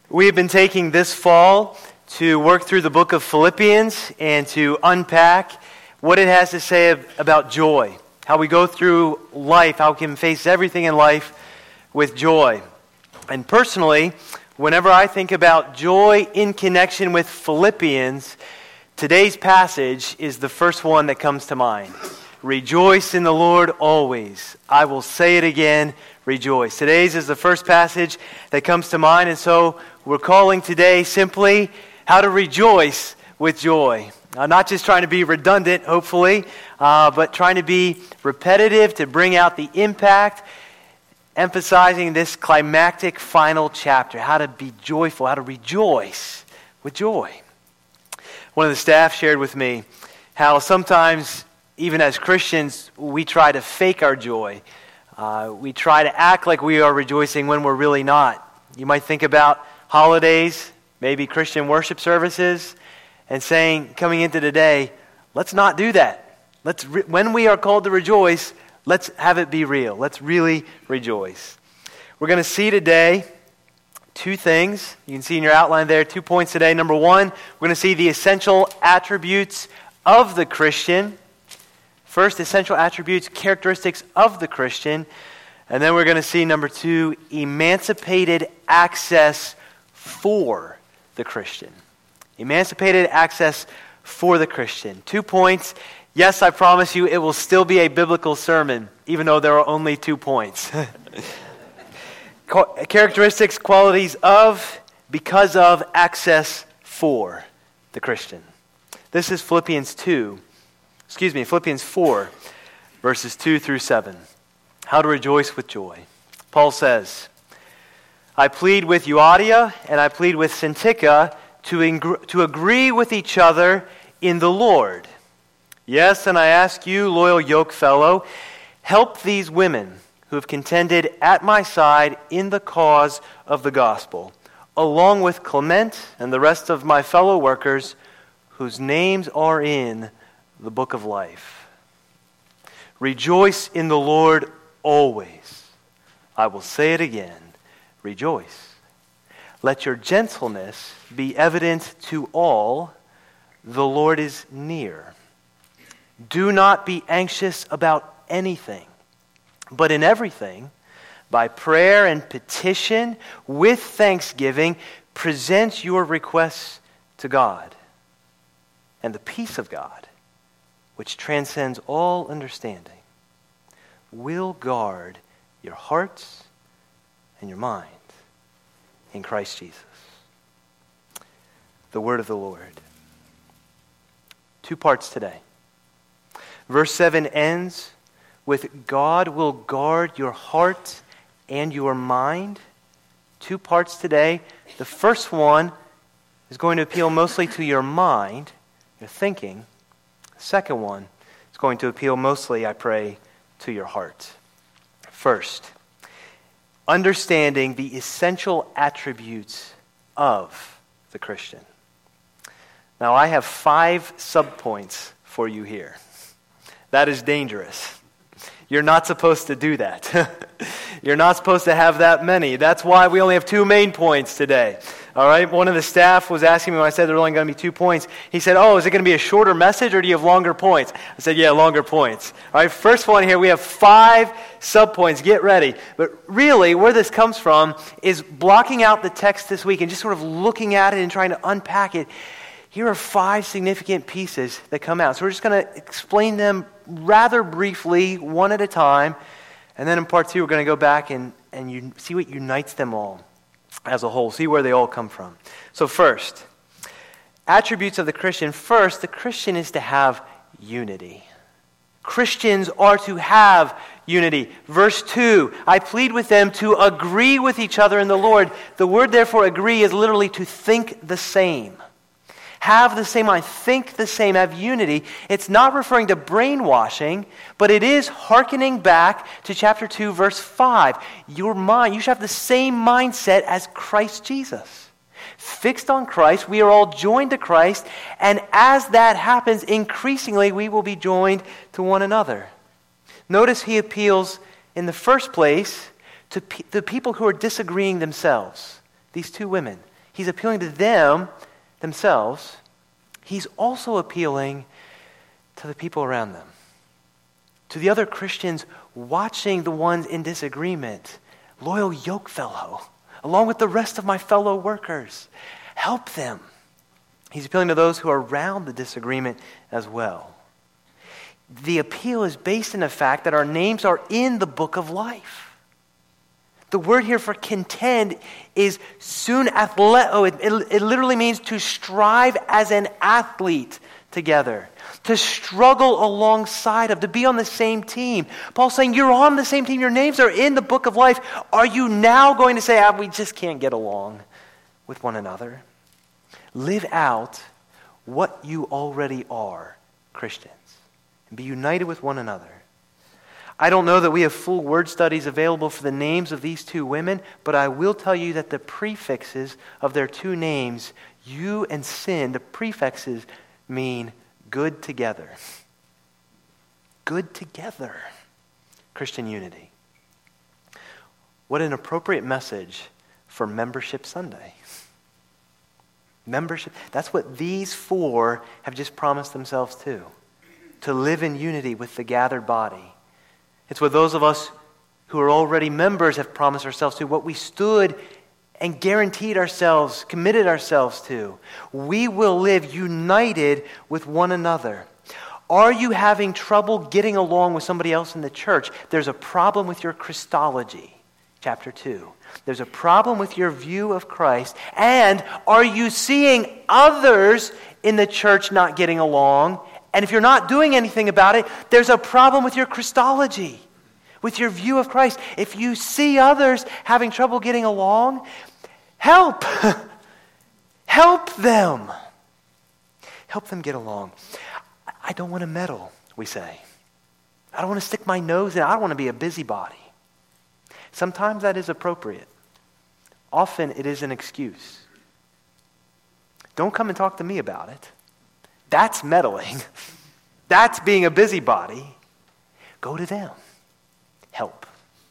We've been taking this fall to work through the book of Philippians and to unpack what it has to say about joy, how we go through life, how we can face everything in life with joy. And personally, whenever I think about joy in connection with Philippians, today's passage is the first one that comes to mind. Rejoice in the Lord always. I will say it again, rejoice. Today's is the first passage that comes to mind, and so we're calling today simply how to rejoice with joy. Not just trying to be redundant, hopefully, but trying to be repetitive to bring out the impact, emphasizing this climactic final chapter, how to be joyful, how to rejoice with joy. One of the staff shared with me how sometimes, even as Christians, we try to fake our joy. We try to act like we are rejoicing when we're really not. You might think about holidays, maybe Christian worship services, and saying, coming into today, let's not do that. When we are called to rejoice, let's have it be real. Let's really rejoice. We're going to see today two things. You can see in your outline there, 2 points today. Number one, we're going to see the essential attributes of the Christian. First, essential attributes, characteristics of the Christian. And then we're going to see, number two, emancipated access for the Christian. Emancipated access for the Christian. 2 points. Yes, I promise you it will still be a biblical sermon, even though there are only 2 points. Characteristics, qualities of, because of, access for the Christian. This is Philippians 4, verses 2 through 7. How to rejoice with joy. Paul says, I plead with Euodia and I plead with Syntyche to agree with each other in the Lord. Yes, and I ask you, loyal yokefellow, help these women who have contended at my side in the cause of the gospel, along with Clement and the rest of my fellow workers whose names are in the book of life. Rejoice in the Lord always. I will say it again, rejoice. Let your gentleness be evident to all. The Lord is near. Do not be anxious about anything, but in everything, by prayer and petition, with thanksgiving, present your requests to God. And the peace of God, which transcends all understanding, will guard your hearts and your minds in Christ Jesus. The word of the Lord. 2 parts today. Verse 7 ends with God will guard your heart and your mind. 2 parts today. The first one is going to appeal mostly to your mind, your thinking. The second one is going to appeal mostly, I pray, to your heart. First, understanding the essential attributes of the Christian. Now, I have 5 subpoints for you here. That is dangerous. You're not supposed to do that. You're not supposed to have that many. That's why we only have 2 main points today. All right? One of the staff was asking me when I said there were only going to be 2 points. He said, is it going to be a shorter message or do you have longer points? I said, yeah, longer points. All right, first one here, we have 5 subpoints. Get ready. But really, where this comes from is blocking out the text this week and just sort of looking at it and trying to unpack it. Here are 5 significant pieces that come out. So we're just going to explain them rather briefly, one at a time. And then in part 2, we're going to go back and you see what unites them all as a whole. See where they all come from. So first, attributes of the Christian. First, the Christian is to have unity. Christians are to have unity. Verse 2, I plead with them to agree with each other in the Lord. The word, therefore, agree is literally to think the same. Have the same mind, think the same, have unity. It's not referring to brainwashing, but it is hearkening back to chapter 2, verse 5. Your mind, you should have the same mindset as Christ Jesus. Fixed on Christ, we are all joined to Christ, and as that happens, increasingly we will be joined to one another. Notice he appeals in the first place to the people who are disagreeing themselves, these 2 women. He's appealing to themselves. He's also appealing to the people around them, to the other Christians watching the ones in disagreement. Loyal yoke fellow, along with the rest of my fellow workers. Help them. He's appealing to those who are around the disagreement as well. The appeal is based in the fact that our names are in the book of life. The word here for contend is sun athleo. It literally means to strive as an athlete together, to struggle alongside of, to be on the same team. Paul's saying, you're on the same team. Your names are in the book of life. Are you now going to say, we just can't get along with one another? Live out what you already are, Christians, and be united with one another. I don't know that we have full word studies available for the names of these two women, but I will tell you that the prefixes of their two names, you and sin, the prefixes mean good together. Good together. Christian unity. What an appropriate message for Membership Sunday. Membership, that's what these four have just promised themselves to live in unity with the gathered body. It's what those of us who are already members have promised ourselves to, what we stood and guaranteed ourselves, committed ourselves to. We will live united with one another. Are you having trouble getting along with somebody else in the church? There's a problem with your Christology, chapter 2. There's a problem with your view of Christ. And are you seeing others in the church not getting along? And if you're not doing anything about it, there's a problem with your Christology, with your view of Christ. If you see others having trouble getting along, help. Help them. Help them get along. I don't want to meddle, we say. I don't want to stick my nose in. I don't want to be a busybody. Sometimes that is appropriate. Often it is an excuse. Don't come and talk to me about it. That's meddling. That's being a busybody. Go to them. Help.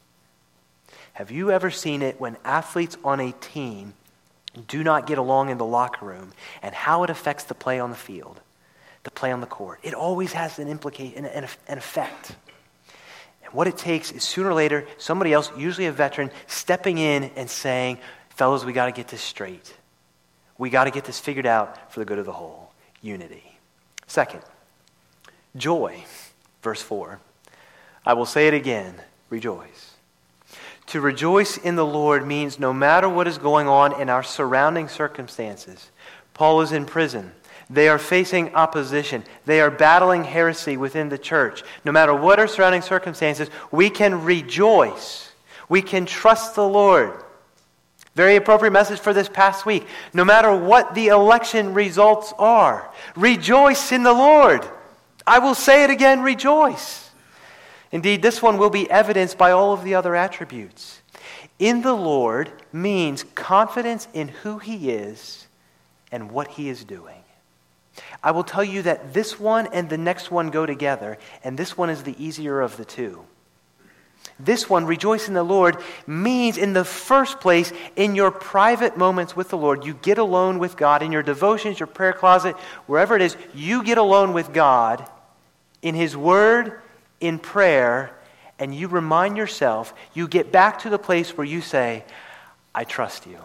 Have you ever seen it when athletes on a team do not get along in the locker room and how it affects the play on the field, the play on the court? It always has an effect. And what it takes is sooner or later, somebody else, usually a veteran, stepping in and saying, fellas, we got to get this straight. We got to get this figured out for the good of the whole. Unity. Second, joy. Verse 4. I will say it again, rejoice. To rejoice in the Lord means no matter what is going on in our surrounding circumstances. Paul is in prison. They are facing opposition. They are battling heresy within the church. No matter what our surrounding circumstances, we can rejoice. We can trust the Lord. Very appropriate message for this past week. No matter what the election results are, rejoice in the Lord. I will say it again, rejoice. Indeed, this one will be evidenced by all of the other attributes. In the Lord means confidence in who He is and what He is doing. I will tell you that this one and the next one go together, and this one is the easier of the two. This one, rejoice in the Lord, means in the first place, in your private moments with the Lord, you get alone with God. In your devotions, your prayer closet, wherever it is, you get alone with God in His Word, in prayer, and you remind yourself, you get back to the place where you say, I trust you.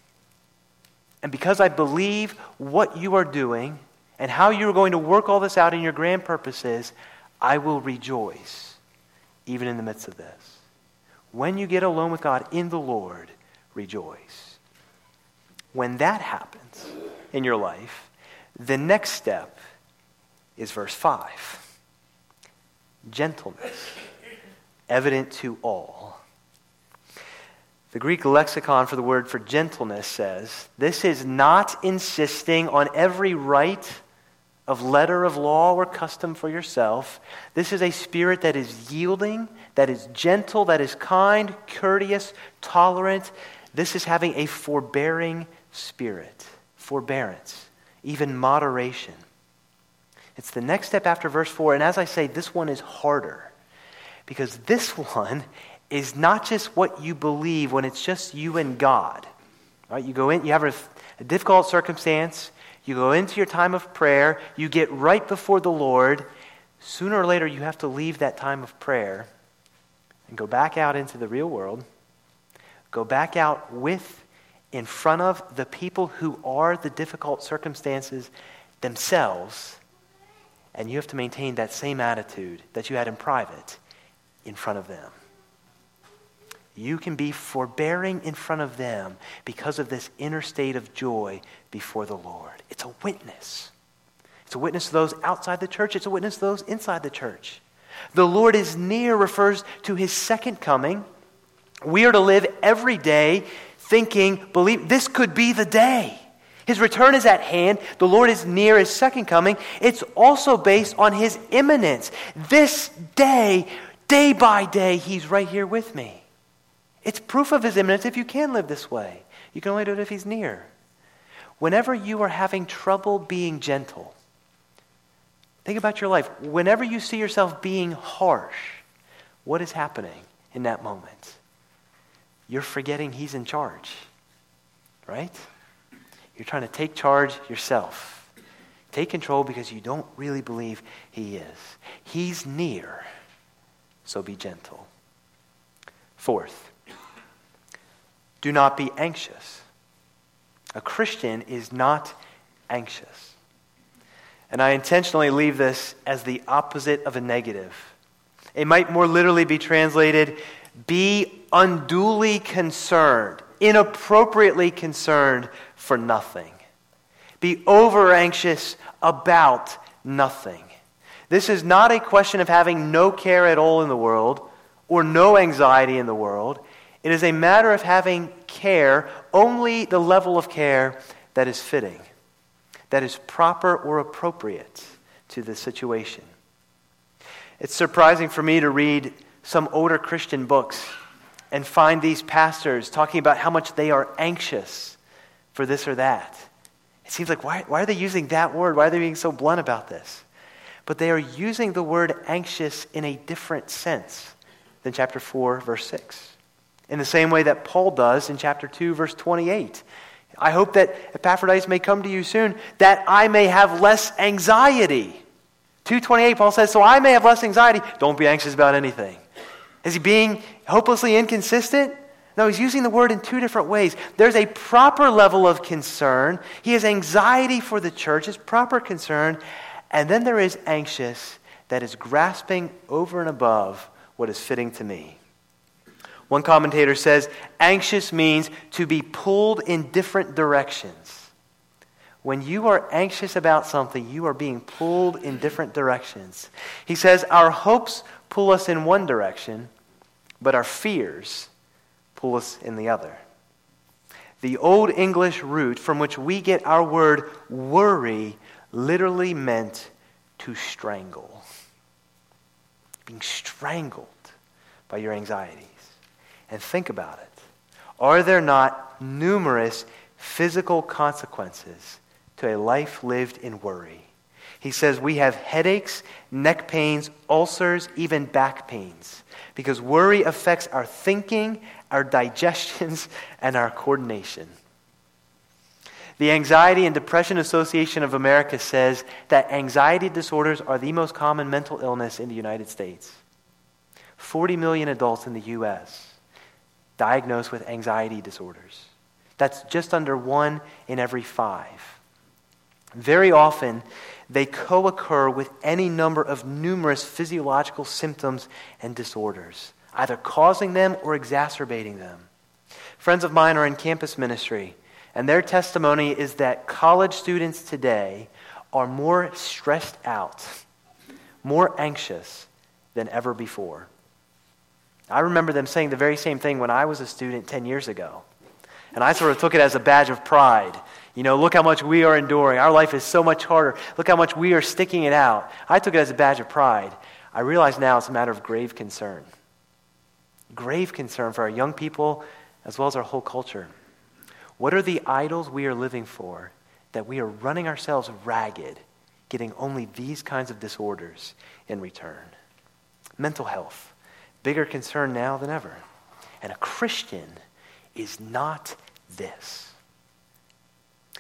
And because I believe what you are doing and how you're going to work all this out in your grand purposes, I will rejoice. Even in the midst of this. When you get alone with God in the Lord, rejoice. When that happens in your life, the next step is verse 5. Gentleness, evident to all. The Greek lexicon for the word for gentleness says, this is not insisting on every right of letter of law or custom for yourself. This is a spirit that is yielding, that is gentle, that is kind, courteous, tolerant. This is having a forbearing spirit. Forbearance, even moderation. It's the next step after verse 4. And as I say, this one is harder. Because this one is not just what you believe when it's just you and God. Right? You go in, you have A difficult circumstance, you go into your time of prayer, you get right before the Lord. Sooner or later, you have to leave that time of prayer and go back out into the real world. Go back out in front of the people who are the difficult circumstances themselves. And you have to maintain that same attitude that you had in private in front of them. You can be forbearing in front of them because of this inner state of joy before the Lord. It's a witness. It's a witness to those outside the church. It's a witness to those inside the church. The Lord is near refers to his second coming. We are to live every day thinking, believe, this could be the day. His return is at hand. The Lord is near his second coming. It's also based on his imminence. This day, day by day, he's right here with me. It's proof of his imminence if you can live this way. You can only do it if he's near. Whenever you are having trouble being gentle, think about your life. Whenever you see yourself being harsh, what is happening in that moment? You're forgetting he's in charge, right? You're trying to take charge yourself. Take control because you don't really believe he is. He's near, so be gentle. Fourth, do not be anxious. A Christian is not anxious. And I intentionally leave this as the opposite of a negative. It might more literally be translated, be unduly concerned, inappropriately concerned for nothing. Be over anxious about nothing. This is not a question of having no care at all in the world or no anxiety in the world. It is a matter of having care, only the level of care that is fitting, that is proper or appropriate to the situation. It's surprising for me to read some older Christian books and find these pastors talking about how much they are anxious for this or that. It seems like, why are they using that word? Why are they being so blunt about this? But they are using the word anxious in a different sense than chapter 4, verse 6. In the same way that Paul does in chapter 2, verse 28. I hope that Epaphroditus may come to you soon, that I may have less anxiety. 2:28, Paul says, so I may have less anxiety. Don't be anxious about anything. Is he being hopelessly inconsistent? No, he's using the word in two different ways. There's a proper level of concern. He has anxiety for the church, his proper concern. And then there is anxious that is grasping over and above what is fitting to me. One commentator says, anxious means to be pulled in different directions. When you are anxious about something, you are being pulled in different directions. He says, our hopes pull us in one direction, but our fears pull us in the other. The Old English root from which we get our word worry literally meant to strangle. Being strangled by your anxieties. And think about it. Are there not numerous physical consequences to a life lived in worry? He says we have headaches, neck pains, ulcers, even back pains. Because worry affects our thinking, our digestions, and our coordination. The Anxiety and Depression Association of America says that anxiety disorders are the most common mental illness in the United States. 40 million adults in the U.S. diagnosed with anxiety disorders. That's just under 1 in every 5. Very often, they co-occur with any number of numerous physiological symptoms and disorders, either causing them or exacerbating them. Friends of mine are in campus ministry, and their testimony is that college students today are more stressed out, more anxious than ever before. I remember them saying the very same thing when I was a student 10 years ago. And I sort of took it as a badge of pride. You know, look how much we are enduring. Our life is so much harder. Look how much we are sticking it out. I took it as a badge of pride. I realize now it's a matter of grave concern. Grave concern for our young people as well as our whole culture. What are the idols we are living for that we are running ourselves ragged, getting only these kinds of disorders in return? Mental health. Bigger concern now than ever. And a Christian is not this.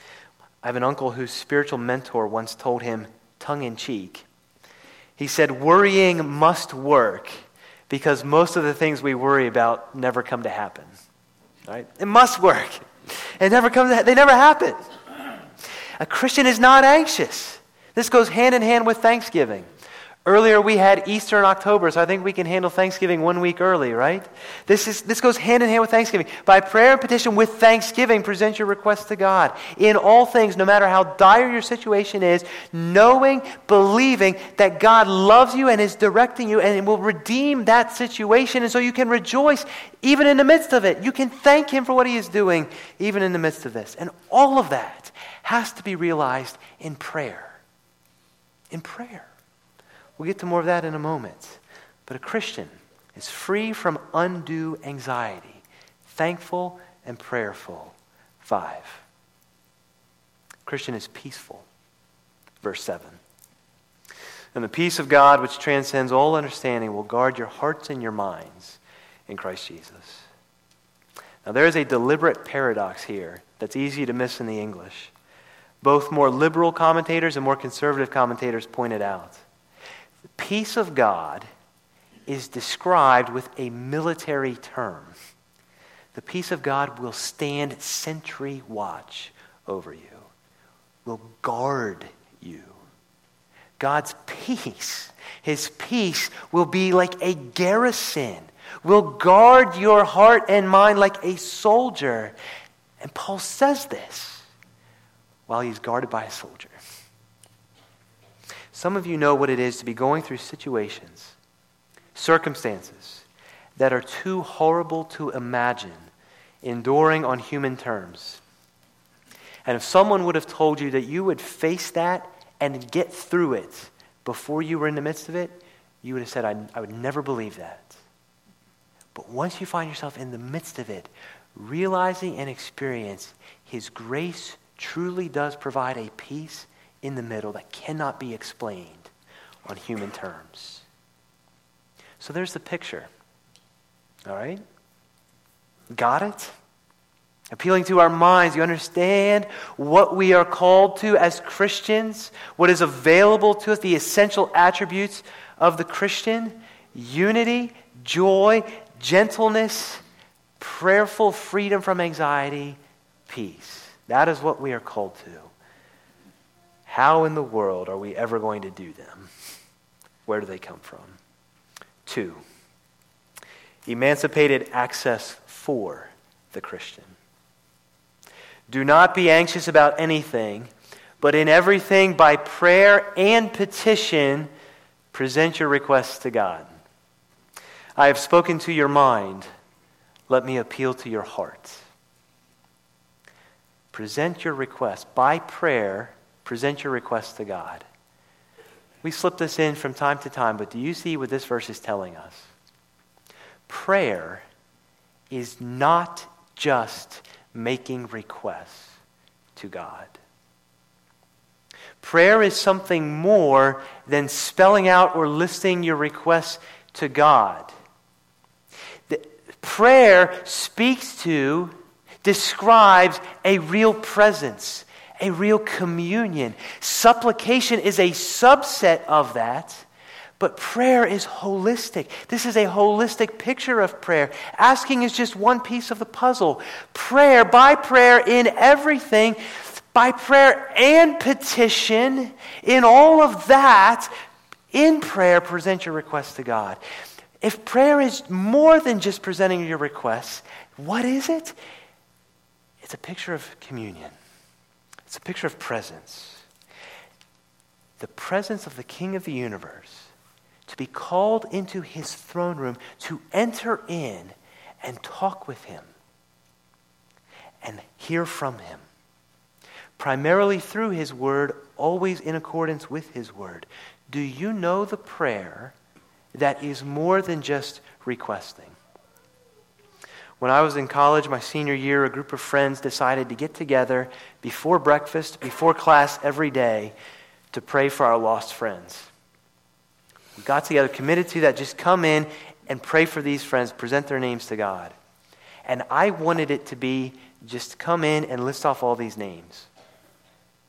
I have an uncle whose spiritual mentor once told him, tongue-in-cheek, he said, worrying must work because most of the things we worry about never come to happen. Right? It must work. They never happen. A Christian is not anxious. This goes hand in hand with Thanksgiving. Earlier we had Easter in October, so I think we can handle Thanksgiving 1 week early, right? This goes hand in hand with Thanksgiving. By prayer and petition with thanksgiving, present your requests to God. In all things, no matter how dire your situation is, knowing, believing that God loves you and is directing you and will redeem that situation, and so you can rejoice even in the midst of it. You can thank Him for what He is doing even in the midst of this. And all of that has to be realized in prayer. In prayer. We'll get to more of that in a moment. But a Christian is free from undue anxiety, thankful and prayerful. 5. Christian is peaceful. Verse 7. And the peace of God, which transcends all understanding, will guard your hearts and your minds in Christ Jesus. Now there is a deliberate paradox here that's easy to miss in the English. Both more liberal commentators and more conservative commentators point it out. The peace of God is described with a military term. The peace of God will stand sentry watch over you, will guard you. God's peace, His peace will be like a garrison, will guard your heart and mind like a soldier. And Paul says this while he's guarded by a soldier. Some of you know what it is to be going through situations, circumstances that are too horrible to imagine, enduring on human terms. And if someone would have told you that you would face that and get through it before you were in the midst of it, you would have said, I would never believe that. But once you find yourself in the midst of it, realizing and experience His grace truly does provide a peace in the middle that cannot be explained on human terms. So there's the picture. All right? Got it? Appealing to our minds, you understand what we are called to as Christians, what is available to us, the essential attributes of the Christian: unity, joy, gentleness, prayerful freedom from anxiety, peace. That is what we are called to. How in the world are we ever going to do them? Where do they come from? 2, emancipated access for the Christian. Do not be anxious about anything, but in everything by prayer and petition, present your requests to God. I have spoken to your mind. Let me appeal to your heart. Present your requests by prayer. Present your requests to God. We slip this in from time to time, but do you see what this verse is telling us? Prayer is not just making requests to God. Prayer is something more than spelling out or listing your requests to God. Prayer speaks to, describes a real presence, a real communion. Supplication is a subset of that, but prayer is holistic. This is a holistic picture of prayer. Asking is just one piece of the puzzle. Prayer, by prayer in everything, by prayer and petition, in all of that, in prayer, present your requests to God. If prayer is more than just presenting your requests, what is it? It's a picture of communion. It's a picture of presence. The presence of the King of the universe, to be called into His throne room, to enter in and talk with Him and hear from Him, primarily through His word, always in accordance with His word. Do you know the prayer that is more than just requesting? When I was in college, my senior year, a group of friends decided to get together before breakfast, before class every day to pray for our lost friends. We got together, committed to that, just come in and pray for these friends, present their names to God. And I wanted it to be just come in and list off all these names.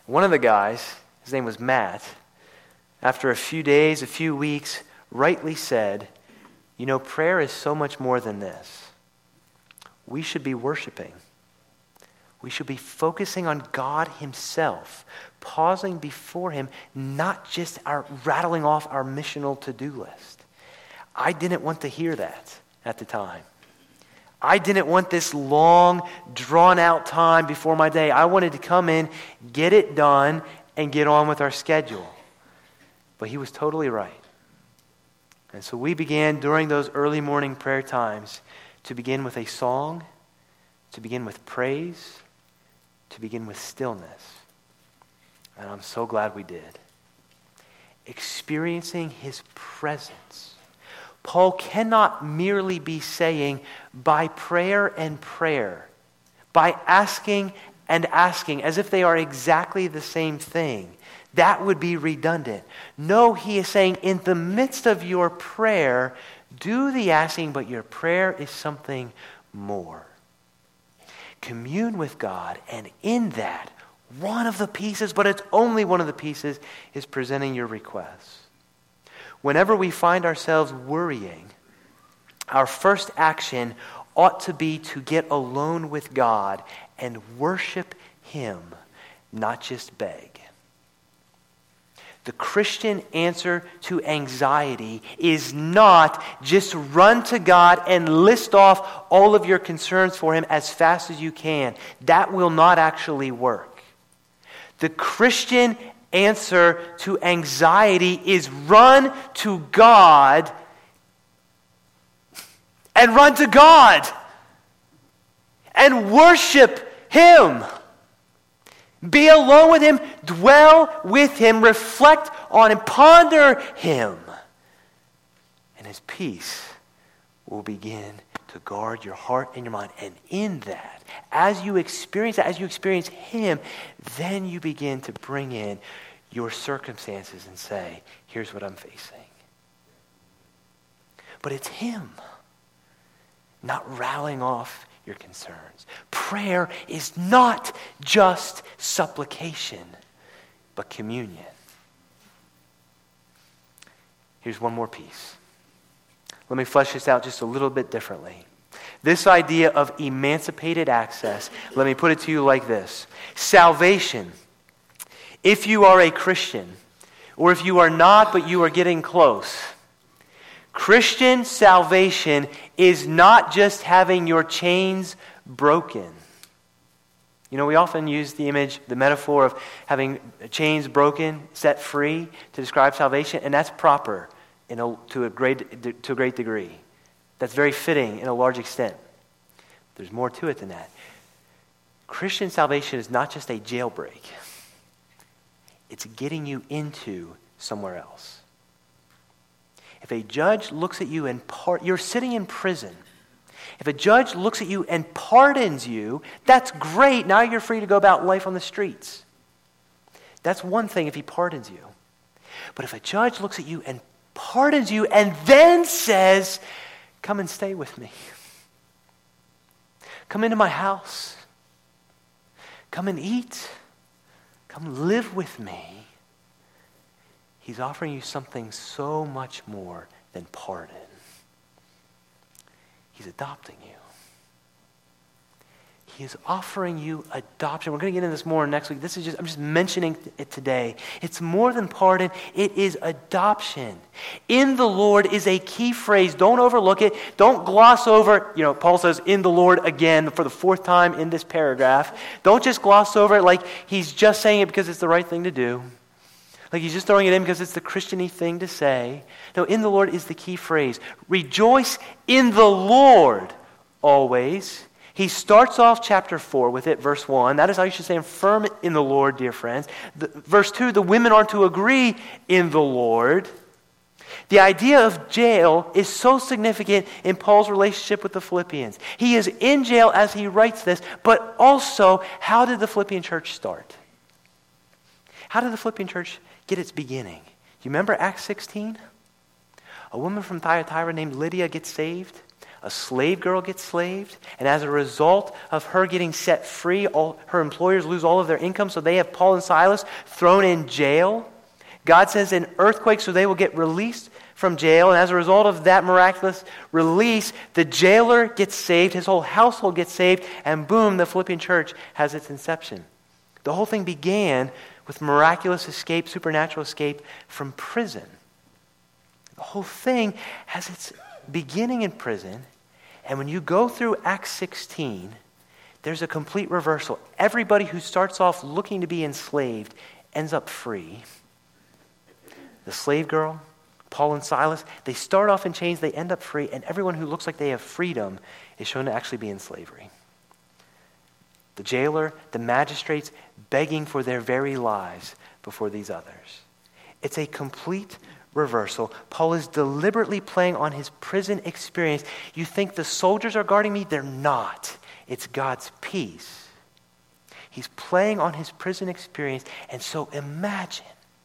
One of the guys, his name was Matt, after a few days, a few weeks, rightly said, prayer is so much more than this. We should be worshiping. We should be focusing on God himself, pausing before him, not just rattling off our missional to-do list. I didn't want to hear that at the time. I didn't want this long, drawn-out time before my day. I wanted to come in, get it done, and get on with our schedule. But he was totally right. And so we began during those early morning prayer times to begin with a song, to begin with praise, to begin with stillness. And I'm so glad we did. Experiencing his presence. Paul cannot merely be saying, by prayer and prayer, by asking and asking, as if they are exactly the same thing. That would be redundant. No, he is saying, in the midst of your prayer, do the asking, but your prayer is something more. Commune with God, and in that, one of the pieces, but it's only one of the pieces, is presenting your requests. Whenever we find ourselves worrying, our first action ought to be to get alone with God and worship him, not just beg. The Christian answer to anxiety is not just run to God and list off all of your concerns for him as fast as you can. That will not actually work. The Christian answer to anxiety is run to God and run to God and worship him. Be alone with him, dwell with him, reflect on him, ponder him. And his peace will begin to guard your heart and your mind. And in that, as you experience him, then you begin to bring in your circumstances and say, here's what I'm facing. But it's him, not rattling off your concerns. Prayer is not just supplication, but communion. Here's one more piece. Let me flesh this out just a little bit differently. This idea of emancipated access, let me put it to you like this. Salvation, if you are a Christian, or if you are not but you are getting close, Christian salvation is not just having your chains broken. We often use the image, the metaphor of having chains broken, set free to describe salvation, and that's proper to a great degree. That's very fitting in a large extent. There's more to it than that. Christian salvation is not just a jailbreak. It's getting you into somewhere else. If a judge looks at you and you're sitting in prison. If a judge looks at you and pardons you, that's great. Now you're free to go about life on the streets. That's one thing if he pardons you. But if a judge looks at you and pardons you and then says, come and stay with me. Come into my house. Come and eat. Come live with me. He's offering you something so much more than pardon. He's adopting you. He is offering you adoption. We're going to get into this more next week. I'm just mentioning it today. It's more than pardon. It is adoption. In the Lord is a key phrase. Don't overlook it. Don't gloss over. Paul says in the Lord again for the fourth time in this paragraph. Don't just gloss over it like he's just saying it because it's the right thing to do. Like he's just throwing it in because it's the Christian-y thing to say. No, in the Lord is the key phrase. Rejoice in the Lord always. He starts off chapter 4 with it, verse 1. That is how you should stand firm in the Lord, dear friends. Verse 2, the women are to agree in the Lord. The idea of jail is so significant in Paul's relationship with the Philippians. He is in jail as he writes this, but also, how did the Philippian church start? How did the Philippian church get its beginning? Do you remember Acts 16? A woman from Thyatira named Lydia gets saved. A slave girl gets slaved, and as a result of her getting set free, all her employers lose all of their income, so they have Paul and Silas thrown in jail. God sends an earthquake so they will get released from jail, and as a result of that miraculous release, the jailer gets saved, his whole household gets saved, and boom, the Philippian church has its inception. The whole thing began with miraculous escape, supernatural escape from prison. The whole thing has its beginning in prison, and when you go through Acts 16, there's a complete reversal. Everybody who starts off looking to be enslaved ends up free. The slave girl, Paul and Silas, they start off in chains, they end up free, and everyone who looks like they have freedom is shown to actually be in slavery. The jailer, the magistrates begging for their very lives before these others. It's a complete reversal. Paul is deliberately playing on his prison experience. You think the soldiers are guarding me? They're not. It's God's peace. He's playing on his prison experience, and so imagine.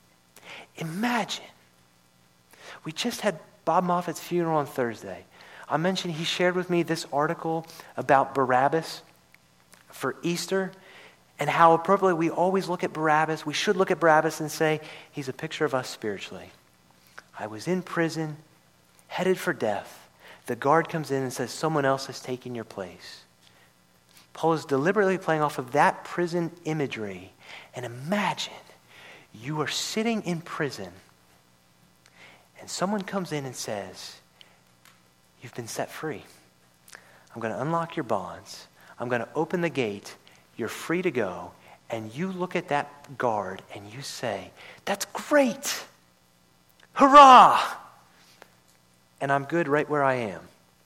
We just had Bob Moffat's funeral on Thursday. I mentioned he shared with me this article about Barabbas for Easter, and how appropriately we always look at Barabbas. We should look at Barabbas and say, he's a picture of us spiritually. I was in prison, headed for death. The guard comes in and says, someone else has taken your place. Paul is deliberately playing off of that prison imagery. And imagine you are sitting in prison and someone comes in and says, you've been set free. I'm going to unlock your bonds. I'm going to open the gate. You're free to go. And you look at that guard and you say, that's great. Hurrah! And I'm good right where I am.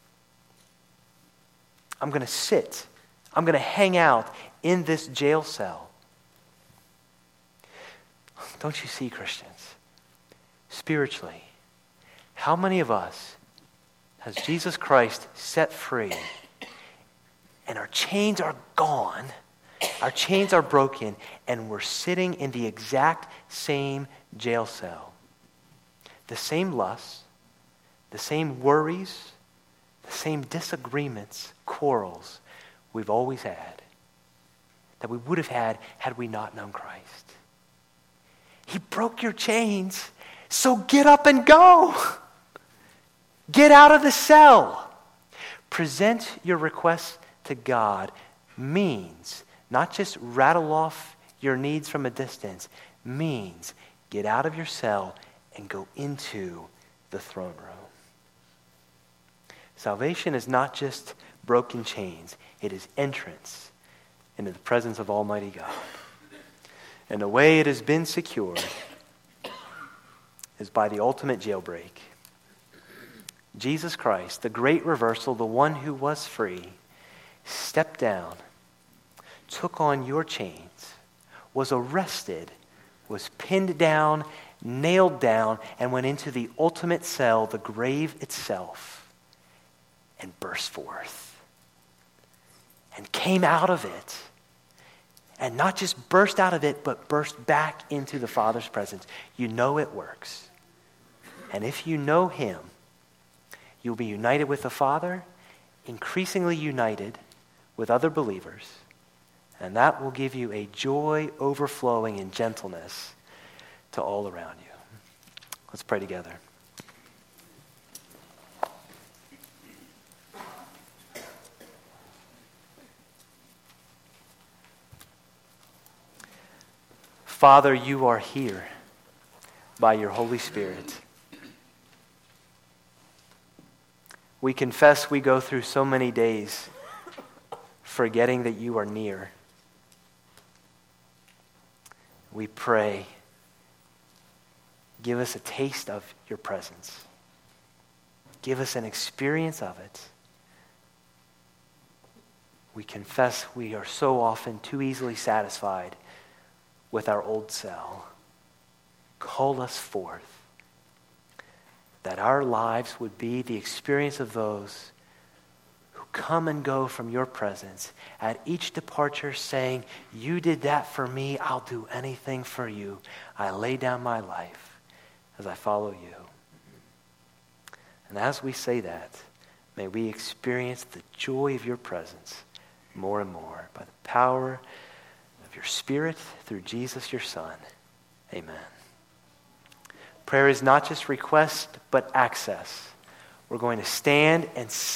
I'm going to sit. I'm going to hang out in this jail cell. Don't you see, Christians? Spiritually, how many of us has Jesus Christ set free and our chains are gone, our chains are broken, and we're sitting in the exact same jail cell? The same lusts, the same worries, the same disagreements, quarrels we've always had, that we would have had we not known Christ. He broke your chains, so get up and go. Get out of the cell. Present your requests to God means not just rattle off your needs from a distance, means get out of your cell and go into the throne room. Salvation is not just broken chains. It is entrance into the presence of Almighty God. And the way it has been secured is by the ultimate jailbreak. Jesus Christ, the great reversal, the one who was free, stepped down, took on your chains, was arrested, was pinned down, nailed down, and went into the ultimate cell, the grave itself, and burst forth. And came out of it. And not just burst out of it, but burst back into the Father's presence. You know it works. And if you know Him, you'll be united with the Father, increasingly united with other believers, and that will give you a joy overflowing in gentleness to all around you. Let's pray together. Father, you are here by your Holy Spirit. We confess we go through so many days forgetting that you are near. We pray, give us a taste of your presence. Give us an experience of it. We confess we are so often too easily satisfied with our old cell. Call us forth, that our lives would be the experience of those who come and go from your presence at each departure saying, you did that for me, I'll do anything for you. I lay down my life as I follow you. And as we say that, May we experience the joy of your presence more and more by the power of your Spirit through Jesus, your Son. Amen. Prayer is not just request, but access. We're going to stand and